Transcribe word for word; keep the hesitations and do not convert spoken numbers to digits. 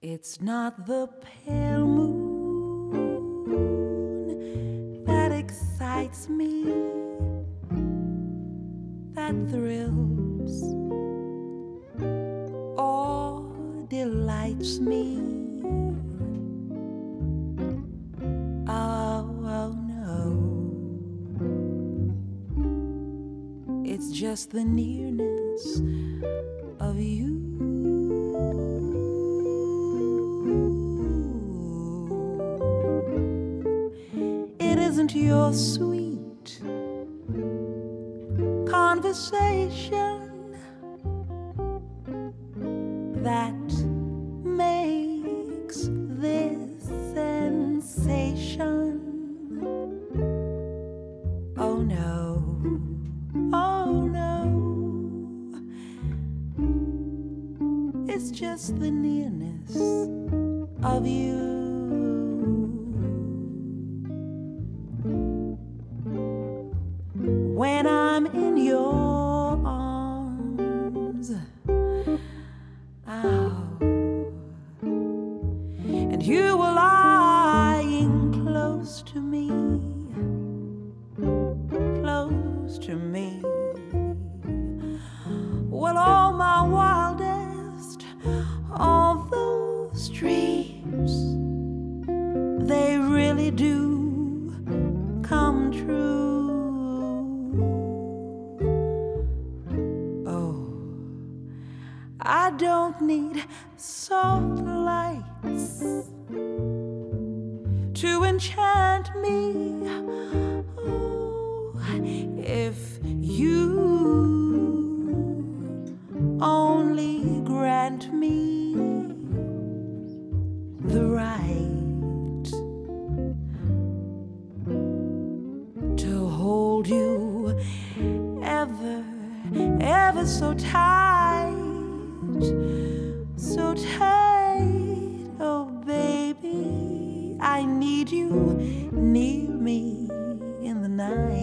It's not the pale moon that excites me, that thrills or delights me. Oh, oh no, it's just the nearness of you. It isn't your sweet conversation that makes this sensation. Oh no, oh no, it's just the nearness of you. When I'm in your arms, oh, and you are lying close to me, close to me. Well, all my wildest, all those dreams, they really do come true. I don't need soft lights to enchant me. Oh, if you only grant me the right to hold you ever, ever so tight. So tight, oh baby, I need you near me in the night.